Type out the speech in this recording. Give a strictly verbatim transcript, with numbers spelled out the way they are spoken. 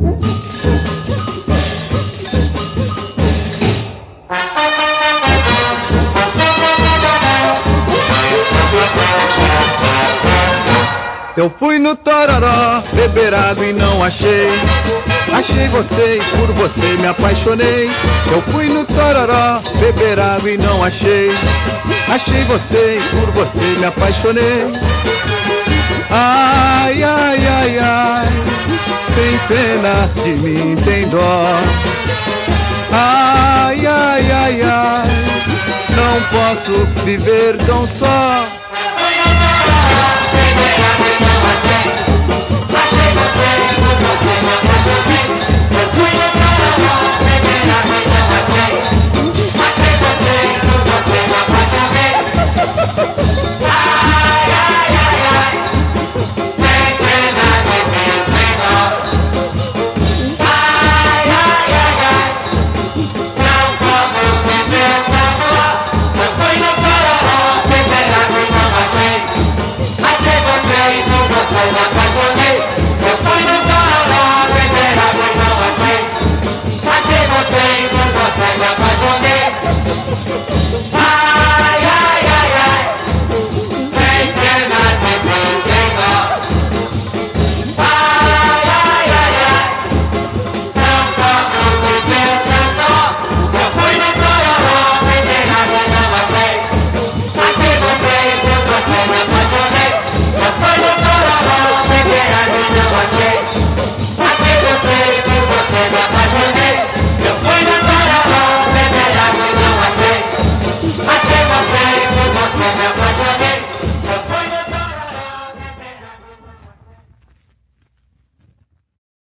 Eu fui no Tororó beber água e não achei. Achei você e por você me apaixonei. Eu fui no Tororó beber água e não achei. Achei você e por você me apaixonei. Ai, ai, ai, ai, tem pena de mim, tem dó. Ai, ai, ai, ai, não posso viver tão só. Beber água e não